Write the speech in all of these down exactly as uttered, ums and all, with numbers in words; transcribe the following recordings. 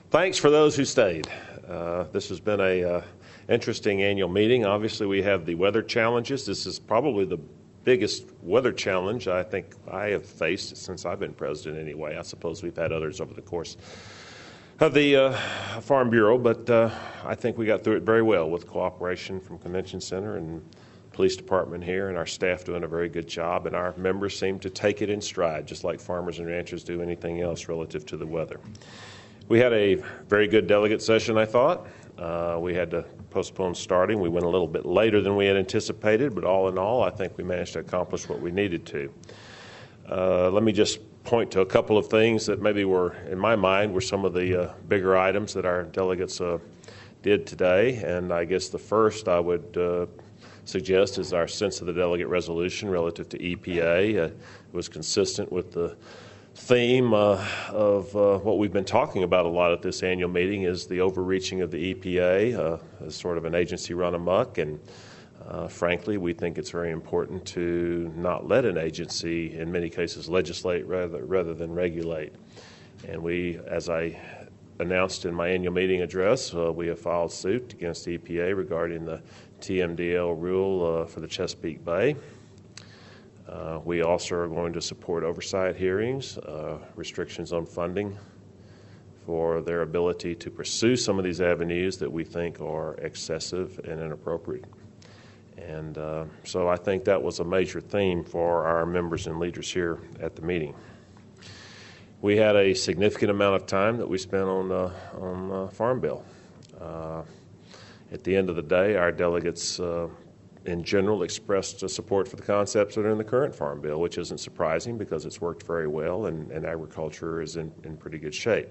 Thanks for those who stayed. Uh, this has been a uh, interesting annual meeting. Obviously, we have the weather challenges. This is probably the biggest weather challenge I think I have faced since I've been president anyway. I suppose we've had others over the course of the uh, Farm Bureau, but uh, I think we got through it very well with cooperation from Convention Center and Police Department here, and our staff doing a very good job, and our members seem to take it in stride, just like farmers and ranchers do anything else relative to the weather. We had a very good delegate session, I thought. Uh, we had to postpone starting. We went a little bit later than we had anticipated, but all in all, I think we managed to accomplish what we needed to. Uh, let me just point to a couple of things that maybe were, in my mind, were some of the uh, bigger items that our delegates uh, did today. And I guess the first I would uh, suggest is our sense of the delegate resolution relative to E P A. Uh, it was consistent with the theme uh, of uh, what we've been talking about a lot at this annual meeting is the overreaching of the E P A uh, as sort of an agency run amok. And uh, frankly, we think it's very important to not let an agency, in many cases, legislate rather, rather than regulate. And we, as I announced in my annual meeting address, uh, we have filed suit against the E P A regarding the T M D L rule uh, for the Chesapeake Bay. Uh, we also are going to support oversight hearings, uh, restrictions on funding for their ability to pursue some of these avenues that we think are excessive and inappropriate. And uh, so I think that was a major theme for our members and leaders here at the meeting. We had a significant amount of time that we spent on, uh, on uh, Farm Bill. Uh, at the end of the day, our delegates uh, in general expressed support for the concepts that are in the current Farm Bill, which isn't surprising because it's worked very well and, and agriculture is in, in pretty good shape.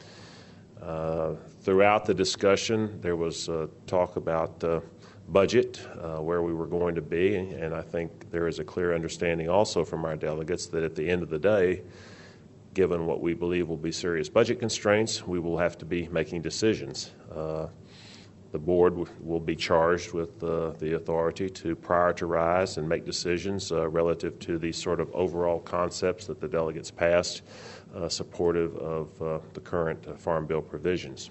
Uh, throughout the discussion, there was uh, talk about uh, budget, uh, where we were going to be, and I think there is a clear understanding also from our delegates that at the end of the day, given what we believe will be serious budget constraints, we will have to be making decisions. Uh, The board will be charged with uh, the authority to prioritize and make decisions uh, relative to these sort of overall concepts that the delegates passed, uh, supportive of uh, the current uh, Farm Bill provisions.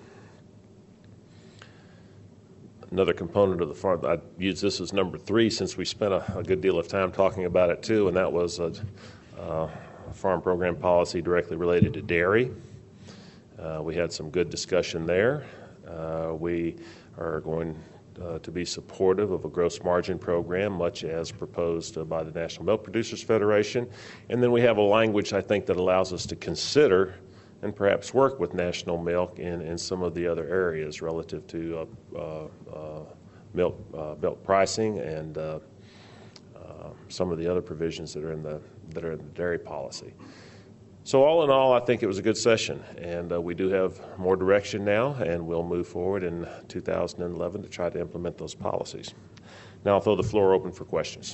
Another component of the farm, I use this as number three since we spent a, a good deal of time talking about it too, and that was a, a farm program policy directly related to dairy. Uh, we had some good discussion there. Uh, we are going uh, to be supportive of a gross margin program, much as proposed uh, by the National Milk Producers Federation. And then we have a language, I think, that allows us to consider and perhaps work with National Milk in, in some of the other areas relative to uh, uh, uh, milk, uh, milk pricing and uh, uh, some of the other provisions that are in the, that are in the dairy policy. So all in all, I think it was a good session, and uh, we do have more direction now, and we'll move forward in two thousand eleven to try to implement those policies. Now I'll throw the floor open for questions.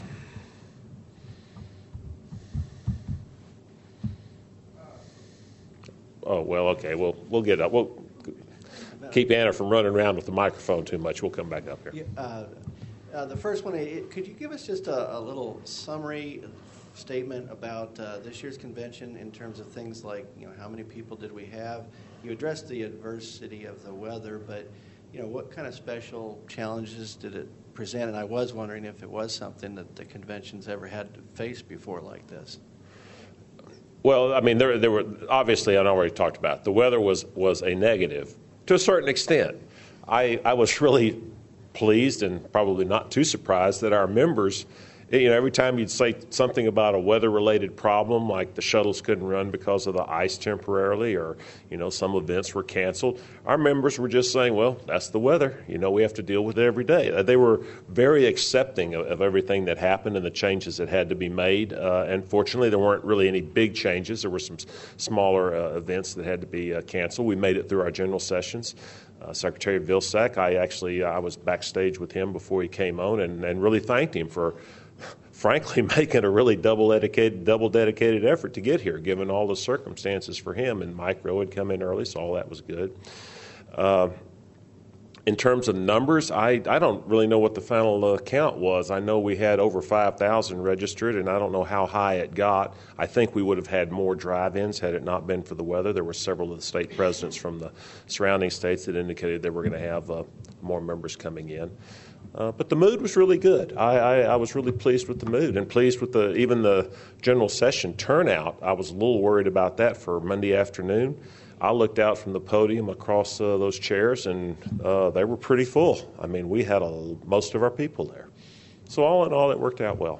Oh, well, okay, we'll, we'll get up. We'll keep Anna from running around with the microphone too much. We'll come back up here. Yeah, uh, uh, the first one, it, could you give us just a, a little summary statement about uh, this year's convention in terms of things like, you know, how many people did we have? You addressed the adversity of the weather, but, you know, what kind of special challenges did it present? And I was wondering if it was something that the convention's ever had to face before like this. Well, I mean, there, there were, obviously, I already talked about it. The weather was, was a negative to a certain extent. I, I was really pleased and probably not too surprised that our members, you know, every time you'd say something about a weather-related problem, like the shuttles couldn't run because of the ice temporarily, or, you know, some events were canceled, our members were just saying, well, that's the weather. You know, we have to deal with it every day. They were very accepting of, of everything that happened and the changes that had to be made. Uh, and fortunately, there weren't really any big changes. There were some smaller uh, events that had to be uh, canceled. We made it through our general sessions. Uh, Secretary Vilsack, I actually, I was backstage with him before he came on and, and really thanked him for frankly making a really double dedicated, double dedicated effort to get here, given all the circumstances for him. And Mike Rowe had come in early, so all that was good. Uh, In terms of numbers, I, I don't really know what the final uh, count was. I know we had over five thousand registered, and I don't know how high it got. I think we would have had more drive-ins had it not been for the weather. There were several of the state presidents from the surrounding states that indicated they were going to have uh, more members coming in. Uh, but the mood was really good. I, I, I was really pleased with the mood and pleased with the even the general session turnout. I was a little worried about that for Monday afternoon. I looked out from the podium across uh, those chairs, and uh, they were pretty full. I mean, we had a, most of our people there. So all in all, it worked out well.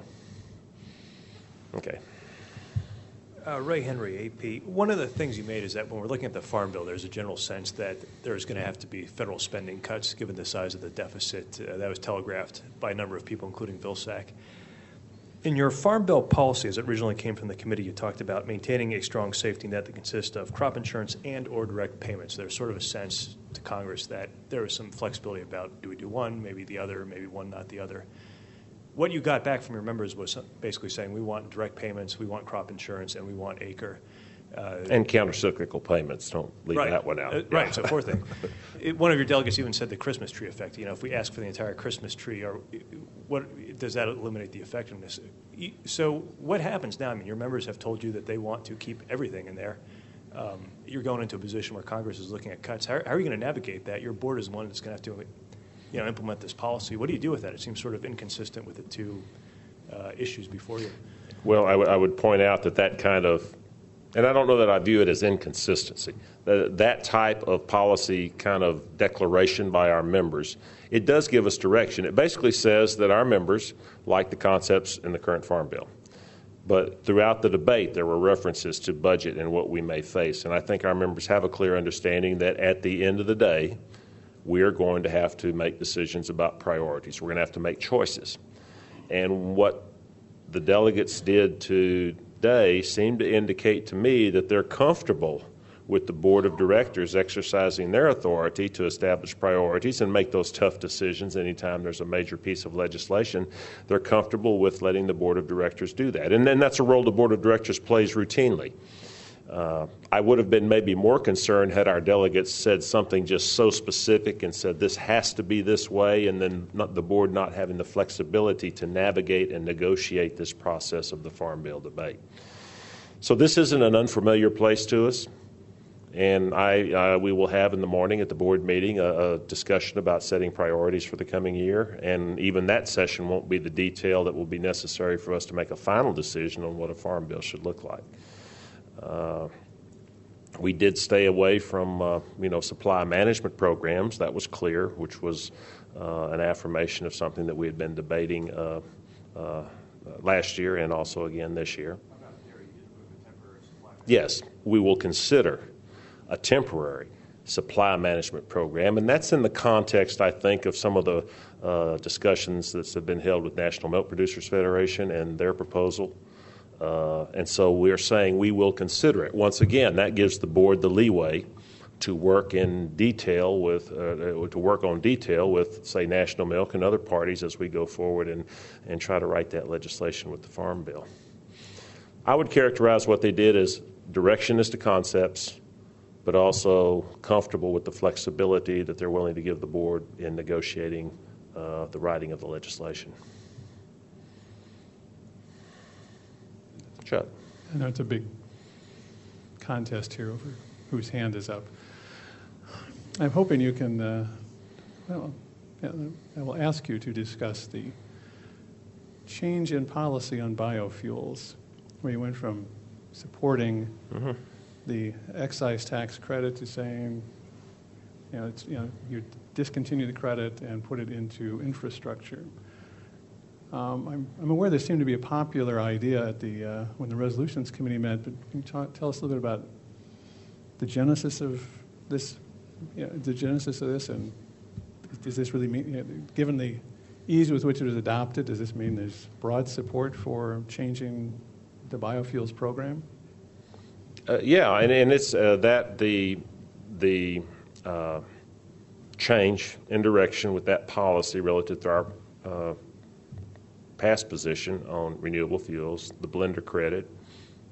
Okay. Uh, Ray Henry, A P. One of the things you made is that when we're looking at the Farm Bill, there's a general sense that there's going to have to be federal spending cuts given the size of the deficit. Uh, that was telegraphed by a number of people, including Vilsack. In your Farm Bill policy, as it originally came from the committee, you talked about maintaining a strong safety net that consists of crop insurance and or direct payments. There's sort of a sense to Congress that there is some flexibility about do we do one, maybe the other, maybe one, not the other. What you got back from your members was basically saying we want direct payments, we want crop insurance, and we want acre. Uh, and countercyclical payments. Don't leave right. that one out. Uh, right, so fourth thing. It, one of your delegates even said the Christmas tree effect. You know, if we ask for the entire Christmas tree, or what does that eliminate the effectiveness? So what happens now? I mean, your members have told you that they want to keep everything in there. Um, you're going into a position where Congress is looking at cuts. How, how are you going to navigate that? Your board is the one that's going to have to, you know, implement this policy. What do you do with that? It seems sort of inconsistent with the two uh, issues before you. Well, I, w- I would point out that that kind of, and I don't know that I view it as inconsistency, that, that type of policy kind of declaration by our members, it does give us direction. It basically says that our members like the concepts in the current Farm Bill. But throughout the debate, there were references to budget and what we may face. And I think our members have a clear understanding that at the end of the day, we are going to have to make decisions about priorities. We're going to have to make choices. And what the delegates did today seemed to indicate to me that they're comfortable with the board of directors exercising their authority to establish priorities and make those tough decisions anytime there's a major piece of legislation. They're comfortable with letting the board of directors do that. And then that's a role the board of directors plays routinely. Uh, I would have been maybe more concerned had our delegates said something just so specific and said this has to be this way, and then not, the board not having the flexibility to navigate and negotiate this process of the Farm Bill debate. So this isn't an unfamiliar place to us, and I uh, we will have in the morning at the board meeting a, a discussion about setting priorities for the coming year, and even that session won't be the detail that will be necessary for us to make a final decision on what a Farm Bill should look like. Uh, we did stay away from, uh, you know, supply management programs. That was clear, which was uh, an affirmation of something that we had been debating uh, uh, last year and also again this year. Yes, we will consider a temporary supply management program, and that's in the context, I think, of some of the uh, discussions that have been held with National Milk Producers Federation and their proposal. Uh, and so we are saying we will consider it. Once again, that gives the board the leeway to work in detail with, uh, to work on detail with, say, National Milk and other parties as we go forward and, and try to write that legislation with the Farm Bill. I would characterize what they did as direction as to concepts, but also comfortable with the flexibility that they're willing to give the board in negotiating uh, the writing of the legislation. Chuck. I know it's a big contest here over whose hand is up. I'm hoping you can, uh, well, I will ask you to discuss the change in policy on biofuels, where you went from supporting mm-hmm. the excise tax credit to saying, you know, it's, you know, you discontinue the credit and put it into infrastructure. Um, I'm, I'm aware there seemed to be a popular idea at the uh, when the resolutions committee met, but can you talk, tell us a little bit about the genesis of this, you know, the genesis of this, and does this really mean, you know, given the ease with which it was adopted, does this mean there's broad support for changing the biofuels program? Uh, yeah, and, and it's uh, that the the uh, change in direction with that policy relative to our uh, past position on renewable fuels, the blender credit,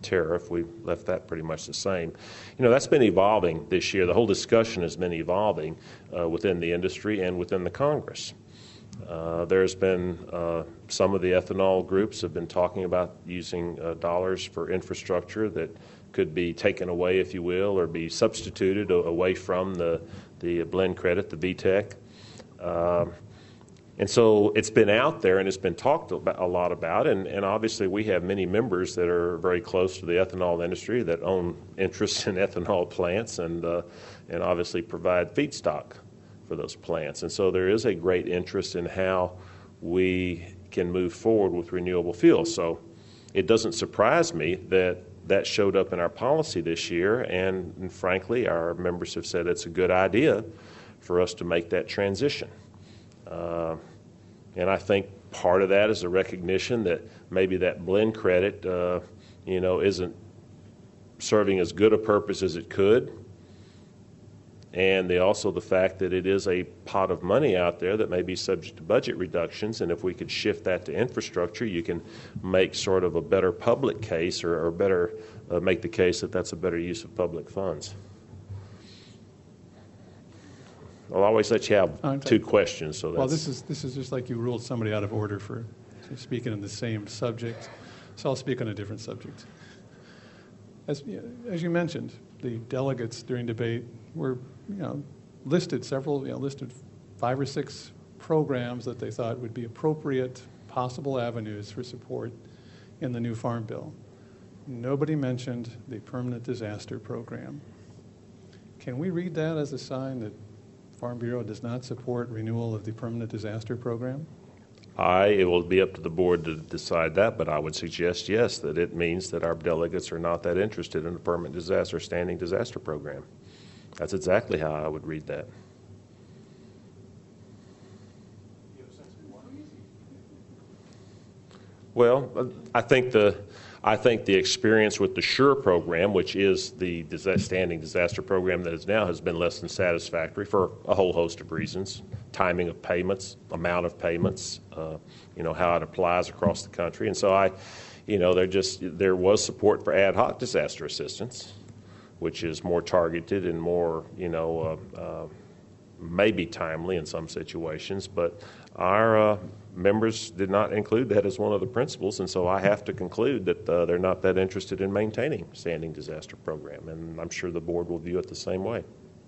tariff. We left that pretty much the same. You know, that's been evolving this year. The whole discussion has been evolving uh, within the industry and within the Congress. Uh, there's been uh, some of the ethanol groups have been talking about using uh, dollars for infrastructure that could be taken away, if you will, or be substituted away from the, the blend credit, the V TEC. Um, and so it's been out there and it's been talked about, a lot about, and, and obviously we have many members that are very close to the ethanol industry that own interests in ethanol plants and, uh, and obviously provide feedstock for those plants. And so there is a great interest in how we can move forward with renewable fuels. So it doesn't surprise me that that showed up in our policy this year, and, and frankly, our members have said it's a good idea for us to make that transition. Uh, and I think part of that is a recognition that maybe that blend credit, uh, you know, isn't serving as good a purpose as it could. And the, also the fact that it is a pot of money out there that may be subject to budget reductions, and if we could shift that to infrastructure, you can make sort of a better public case, or, or better uh, make the case that that's a better use of public funds. I'll always let you have two questions. So that's, well, this is this is just like you ruled somebody out of order for speaking on the same subject. So I'll speak on a different subject. As as you mentioned, the delegates during debate were, you know, listed several, you know, listed five or six programs that they thought would be appropriate possible avenues for support in the new Farm Bill. Nobody mentioned the permanent disaster program. Can we read that as a sign that Farm Bureau does not support renewal of the permanent disaster program? I, it will be up to the board to decide that, but I would suggest, yes, that it means that our delegates are not that interested in a permanent disaster, standing disaster program. That's exactly how I would read that. Well, I think the I think the experience with the SURE program, which is the standing disaster program that is now, has been less than satisfactory for a whole host of reasons: timing of payments, amount of payments, uh, you know, how it applies across the country. And so I, you know, there just there was support for ad hoc disaster assistance, which is more targeted and more, you know, uh, uh, maybe timely in some situations, but our uh, members did not include that as one of the principles, and so I have to conclude that uh, they're not that interested in maintaining standing disaster program, and I'm sure the board will view it the same way.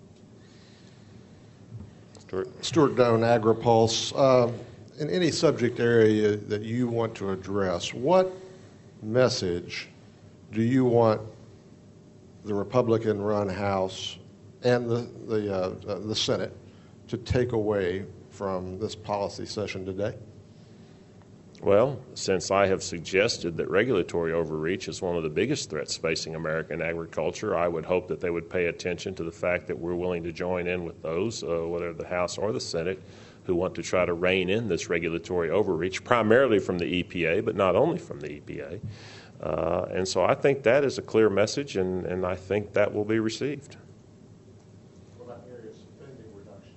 Stuart? Stuart Doan, AgriPulse. Uh, in any subject area that you want to address, what message do you want the Republican-run House and the the, uh, uh, the Senate to take away from this policy session today? Well, since I have suggested that regulatory overreach is one of the biggest threats facing American agriculture, I would hope that they would pay attention to the fact that we're willing to join in with those, uh, whether the House or the Senate, who want to try to rein in this regulatory overreach, primarily from the E P A, but not only from the E P A. Uh, and so I think that is a clear message, and, and I think that will be received. What about areas of spending reduction?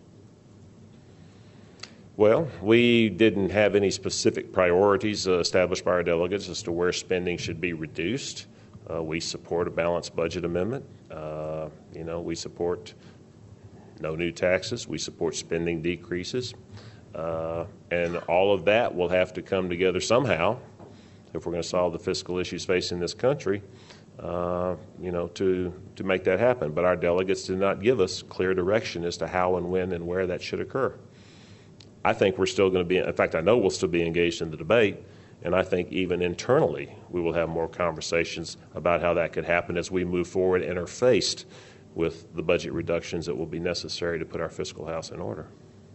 Well, we didn't have any specific priorities uh, established by our delegates as to where spending should be reduced. Uh, we support a balanced budget amendment. Uh, you know, we support no new taxes. We support spending decreases. Uh, and all of that will have to come together somehow if we're going to solve the fiscal issues facing this country, uh, you know, to, to make that happen. But our delegates did not give us clear direction as to how and when and where that should occur. I think we're still going to be, in fact, I know we'll still be engaged in the debate, and I think even internally we will have more conversations about how that could happen as we move forward and are faced with the budget reductions that will be necessary to put our fiscal house in order.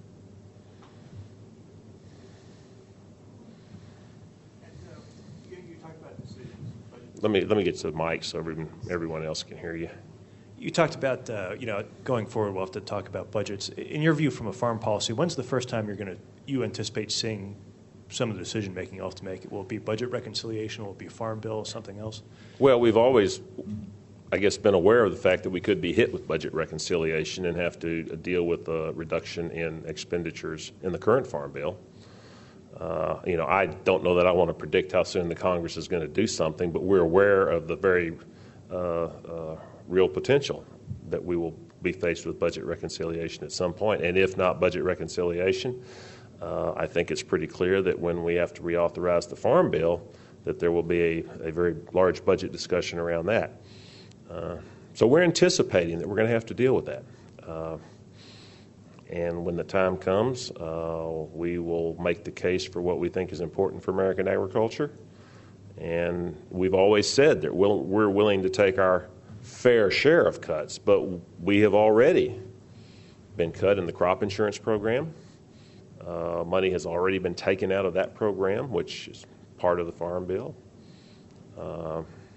Let me let me get to the mic so everyone, everyone else can hear you. You talked about, uh, you know, going forward, we'll have to talk about budgets. In your view, from a farm policy, when's the first time you're going to, you anticipate seeing some of the decision-making you'll have to make? Will it be budget reconciliation? Will it be a farm bill, something else? Well, we've always, I guess, been aware of the fact that we could be hit with budget reconciliation and have to deal with a reduction in expenditures in the current farm bill. Uh, you know, I don't know that I want to predict how soon the Congress is going to do something, but we're aware of the very uh, uh, real potential that we will be faced with budget reconciliation at some point. And if not budget reconciliation, uh, I think it's pretty clear that when we have to reauthorize the Farm Bill, that there will be a, a very large budget discussion around that. Uh, so we're anticipating that we're going to have to deal with that. Uh, And when the time comes, uh, we will make the case for what we think is important for American agriculture. And we've always said that we'll, we're willing to take our fair share of cuts, but we have already been cut in the crop insurance program. Uh, money has already been taken out of that program, which is part of the Farm Bill. Uh,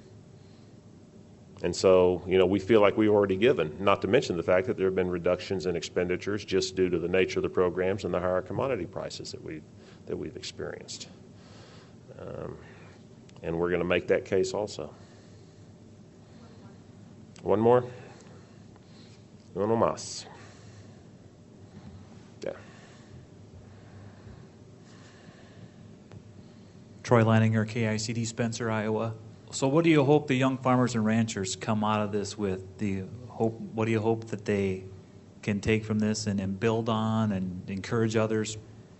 And so, you know, we feel like we've already given, not to mention the fact that there have been reductions in expenditures just due to the nature of the programs and the higher commodity prices that we've, that we've experienced. Um, and we're going to make that case also. One more? Uno más. Yeah. Troy Leininger, K I C D, Spencer, Iowa. So what do you hope the young farmers and ranchers come out of this with? Do you hope, what do you hope that they can take from this and, and build on and encourage others?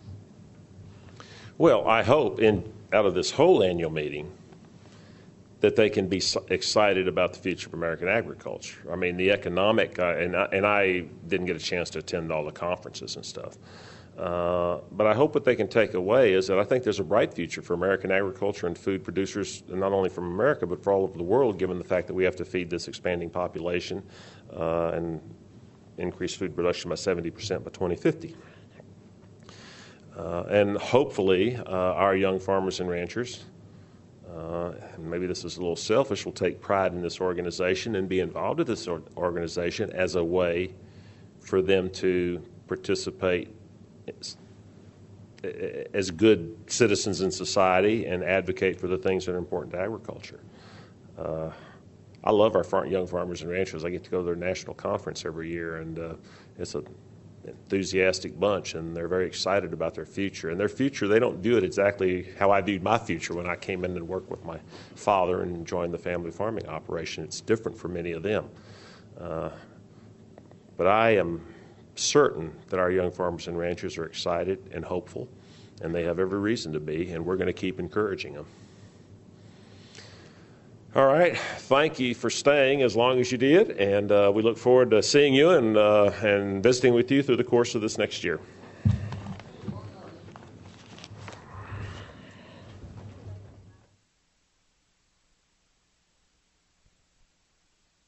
Well, I hope in out of this whole annual meeting that they can be excited about the future of American agriculture. I mean, the economic, uh, and, I, and I didn't get a chance to attend all the conferences and stuff. Uh, but I hope what they can take away is that I think there's a bright future for American agriculture and food producers, not only from America, but for all over the world, given the fact that we have to feed this expanding population uh, and increase food production by seventy percent by twenty fifty. Uh, and hopefully, uh, our young farmers and ranchers, uh, and maybe this is a little selfish, will take pride in this organization and be involved with this organization as a way for them to participate as good citizens in society and advocate for the things that are important to agriculture. Uh, I love our farm, young farmers and ranchers. I get to go to their national conference every year, and uh, it's an enthusiastic bunch, and they're very excited about their future. And their future, they don't view it exactly how I viewed my future when I came in and worked with my father and joined the family farming operation. It's different for many of them. Uh, but I am certain that our young farmers and ranchers are excited and hopeful, and they have every reason to be, and we're going to keep encouraging them. All right. Thank you for staying as long as you did, and uh, we look forward to seeing you and, uh, and visiting with you through the course of this next year.